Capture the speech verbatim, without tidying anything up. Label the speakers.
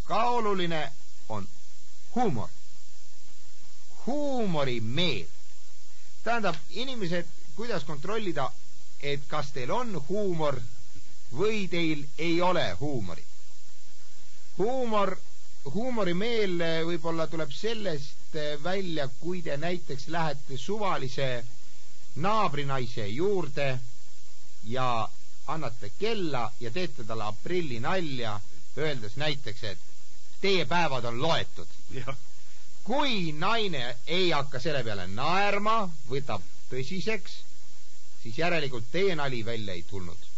Speaker 1: ka oluline, on huumor. Huumori meel. Tähendab, inimesed, kuidas kontrollida, et kas teil on huumor või teil ei ole huumori. Huumor, huumori meel võib-olla tuleb sellest välja, kui te näiteks lähete suvalise naabrinaise juurde ja annate kella ja teete talle aprilli nalja, öeldes näiteks, et teie päevad on loetud.
Speaker 2: Ja.
Speaker 1: Kui naine ei hakka selle peale naerma, võtab tõsiseks, siis järelikult teie nali välja ei tulnud.